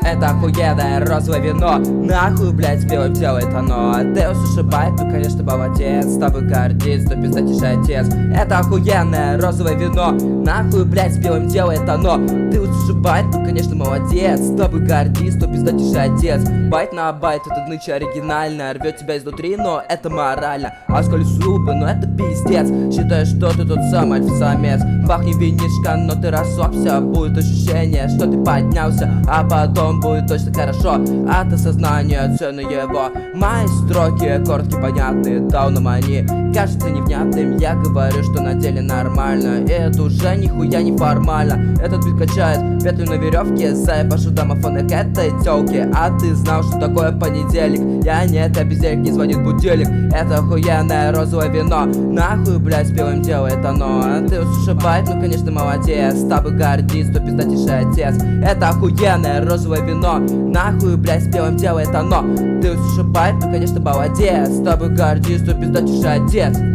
Это охуенное розовое вино. Нахуй, блядь, белым делает оно. А ты ушибает, ну конечно молодец. С тобой гордится, то пиздатейший отец. Это охуенное розовое вино. Нахуй, блядь, белым делает оно. Ты ушибает, ну конечно молодец. С тобой гордится, то пиздатейший отец. Байт на байт, это ныча оригинально. Рвет тебя изнутри, но это морально. А сколь зубы, но это пиздец. Считаю, что ты тот самый альфа-самец. Пахнет винишка, но ты расслабься. Будет ощущение, что ты поднялся, а потом будет точно хорошо. От осознания цены его. Мои строки короткие, понятные, дауном они кажется невнятным. Я говорю, что на деле нормально, и это уже нихуя не формально. Этот бит качает петлю на веревке. Заебашу домофонок этой тёлки. А ты знал, что такое понедельник? Я нет, а бездельник, не звонит будильник. Это охуенное розовое вино. Нахуй, блядь, с белым делает оно. А ты ушибает, ну конечно молодец. С тобой гордится, то пиздатейший отец. Это охуенное розовое вино. Нахуй, блядь, с белым делает оно. Ты ушибает, ну конечно молодец. С тобой гордится, то пиздатейший отец.